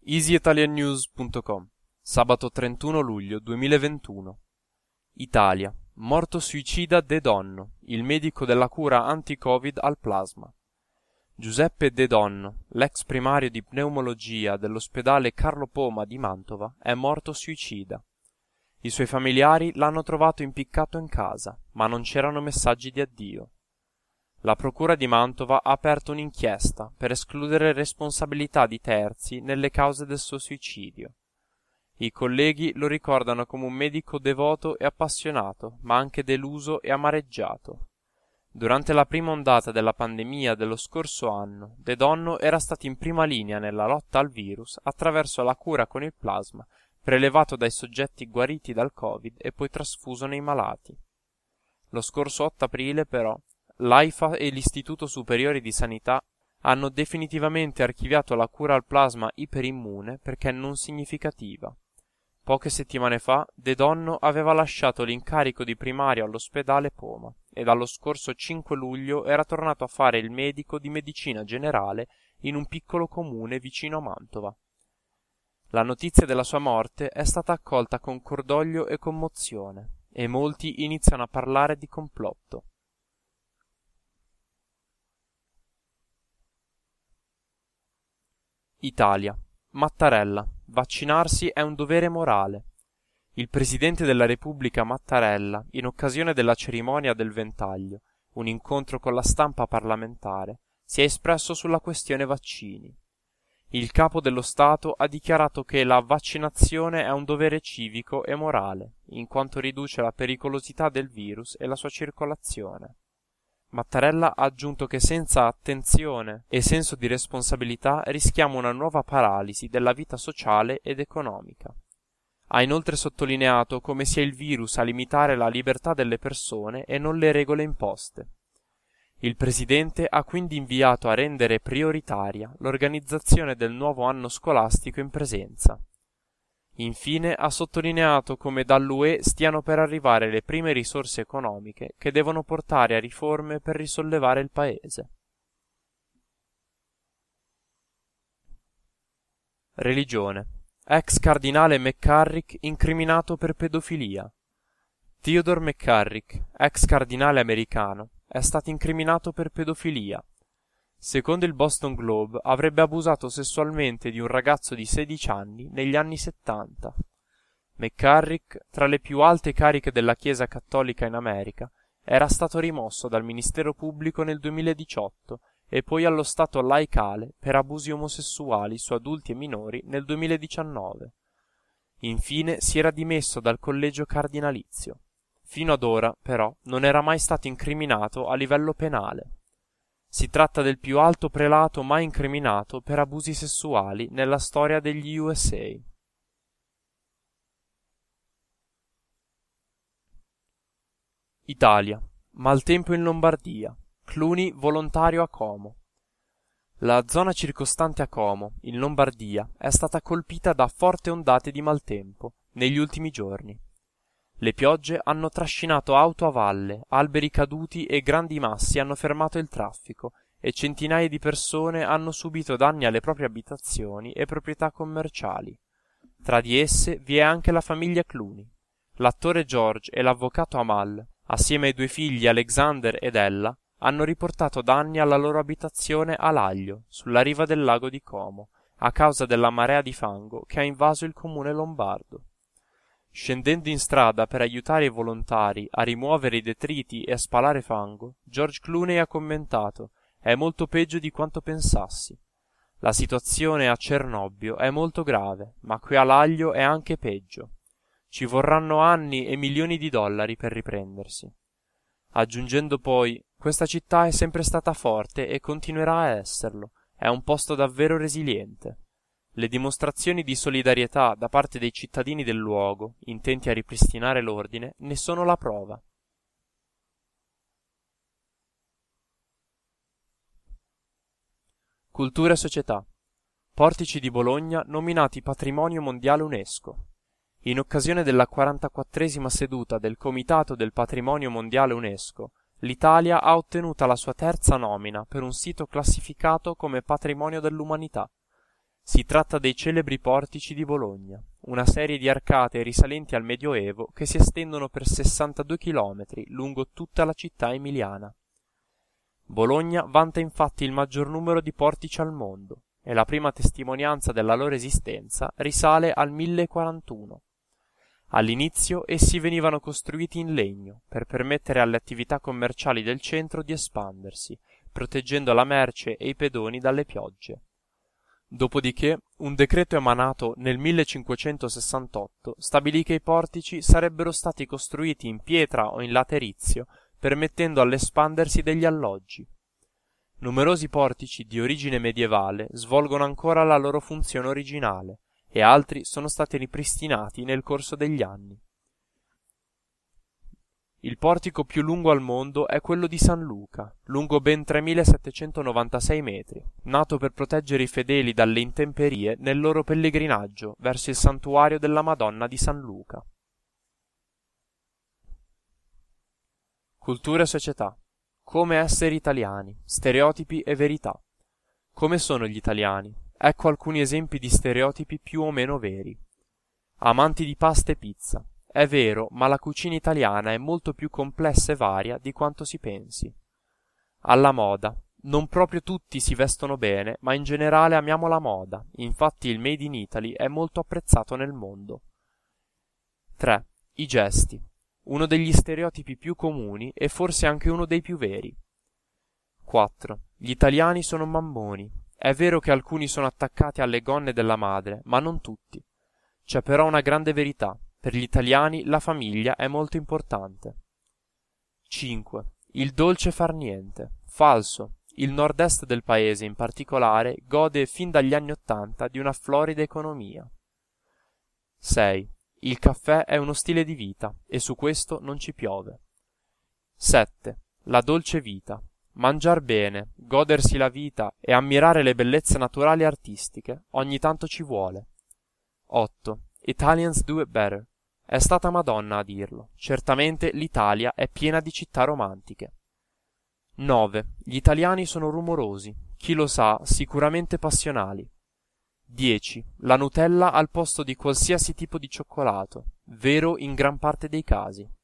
easyitaliannews.com Sabato 31 luglio 2021. Italia. Morto suicida De Donno, il medico della cura anti-Covid al plasma. Giuseppe De Donno, l'ex primario di pneumologia dell'ospedale Carlo Poma di Mantova, è morto suicida. I suoi familiari l'hanno trovato impiccato in casa, ma non c'erano messaggi di addio. La procura di Mantova ha aperto un'inchiesta per escludere responsabilità di terzi nelle cause del suo suicidio. I colleghi lo ricordano come un medico devoto e appassionato, ma anche deluso e amareggiato. Durante la prima ondata della pandemia dello scorso anno, De Donno era stato in prima linea nella lotta al virus attraverso la cura con il plasma, prelevato dai soggetti guariti dal Covid e poi trasfuso nei malati. Lo scorso 8 aprile, però, l'AIFA e l'Istituto Superiore di Sanità hanno definitivamente archiviato la cura al plasma iperimmune perché non significativa. Poche settimane fa, De Donno aveva lasciato l'incarico di primario all'ospedale Poma e dallo scorso 5 luglio era tornato a fare il medico di medicina generale in un piccolo comune vicino a Mantova. La notizia della sua morte è stata accolta con cordoglio e commozione e molti iniziano a parlare di complotto. Italia. Mattarella. Vaccinarsi è un dovere morale. Il Presidente della Repubblica Mattarella, in occasione della cerimonia del Ventaglio, un incontro con la stampa parlamentare, si è espresso sulla questione vaccini. Il Capo dello Stato ha dichiarato che la vaccinazione è un dovere civico e morale, in quanto riduce la pericolosità del virus e la sua circolazione. Mattarella ha aggiunto che senza attenzione e senso di responsabilità rischiamo una nuova paralisi della vita sociale ed economica. Ha inoltre sottolineato come sia il virus a limitare la libertà delle persone e non le regole imposte. Il Presidente ha quindi inviato a rendere prioritaria l'organizzazione del nuovo anno scolastico in presenza. Infine ha sottolineato come dall'UE stiano per arrivare le prime risorse economiche che devono portare a riforme per risollevare il Paese. Religione. Ex cardinale McCarrick incriminato per pedofilia. Theodore McCarrick, ex cardinale americano, è stato incriminato per pedofilia. Secondo il Boston Globe avrebbe abusato sessualmente di un ragazzo di 16 anni negli anni 70. McCarrick, tra le più alte cariche della Chiesa cattolica in America, era stato rimosso dal Ministero Pubblico nel 2018 e poi allo stato laicale per abusi omosessuali su adulti e minori nel 2019. Infine si era dimesso dal collegio cardinalizio. Fino ad ora, però, non era mai stato incriminato a livello penale. Si tratta del più alto prelato mai incriminato per abusi sessuali nella storia degli USA. Italia. Maltempo in Lombardia. Clooney volontario a Como. La zona circostante a Como, in Lombardia, è stata colpita da forti ondate di maltempo negli ultimi giorni. Le piogge hanno trascinato auto a valle, alberi caduti e grandi massi hanno fermato il traffico e centinaia di persone hanno subito danni alle proprie abitazioni e proprietà commerciali. Tra di esse vi è anche la famiglia Clooney. L'attore George e l'avvocato Amal, assieme ai 2 figli Alexander ed Ella, hanno riportato danni alla loro abitazione a Laglio, sulla riva del lago di Como, a causa della marea di fango che ha invaso il comune lombardo. Scendendo in strada per aiutare i volontari a rimuovere i detriti e a spalare fango, George Clooney ha commentato: «È molto peggio di quanto pensassi. La situazione a Cernobbio è molto grave, ma qui a Laglio è anche peggio. Ci vorranno anni e milioni di dollari per riprendersi». Aggiungendo poi: «Questa città è sempre stata forte e continuerà a esserlo. È un posto davvero resiliente». Le dimostrazioni di solidarietà da parte dei cittadini del luogo, intenti a ripristinare l'ordine, ne sono la prova. Cultura e società. Portici di Bologna nominati Patrimonio Mondiale UNESCO. In occasione della 44esima seduta del Comitato del Patrimonio Mondiale UNESCO, l'Italia ha ottenuta la sua terza nomina per un sito classificato come Patrimonio dell'Umanità. Si tratta dei celebri portici di Bologna, una serie di arcate risalenti al Medioevo che si estendono per 62 chilometri lungo tutta la città emiliana. Bologna vanta infatti il maggior numero di portici al mondo e la prima testimonianza della loro esistenza risale al 1041. All'inizio essi venivano costruiti in legno per permettere alle attività commerciali del centro di espandersi, proteggendo la merce e i pedoni dalle piogge. Dopodiché un decreto emanato nel 1568 stabilì che i portici sarebbero stati costruiti in pietra o in laterizio, permettendo all'espandersi degli alloggi. Numerosi portici di origine medievale svolgono ancora la loro funzione originale e altri sono stati ripristinati nel corso degli anni. Il portico più lungo al mondo è quello di San Luca, lungo ben 3796 metri, nato per proteggere i fedeli dalle intemperie nel loro pellegrinaggio verso il santuario della Madonna di San Luca. Cultura e società. Come essere italiani, stereotipi e verità. Come sono gli italiani? Ecco alcuni esempi di stereotipi più o meno veri. Amanti di pasta e pizza. È vero, ma la cucina italiana è molto più complessa e varia di quanto si pensi. Alla moda. Non proprio tutti si vestono bene, ma in generale amiamo la moda, infatti il Made in Italy è molto apprezzato nel mondo. 3. I gesti. Uno degli stereotipi più comuni e forse anche uno dei più veri. 4. Gli italiani sono mammoni. È vero che alcuni sono attaccati alle gonne della madre, ma non tutti. C'è però una grande verità. Per gli italiani la famiglia è molto importante. 5. Il dolce far niente. Falso. Il nord-est del paese, in particolare, gode fin dagli anni '80 di una florida economia. 6. Il caffè è uno stile di vita e su questo non ci piove. 7. La dolce vita. Mangiar bene, godersi la vita e ammirare le bellezze naturali e artistiche ogni tanto ci vuole. 8. Italians do it better. È stata Madonna a dirlo. Certamente l'Italia è piena di città romantiche. 9. Gli italiani sono rumorosi. Chi lo sa, sicuramente passionali. 10. La Nutella al posto di qualsiasi tipo di cioccolato. Vero in gran parte dei casi.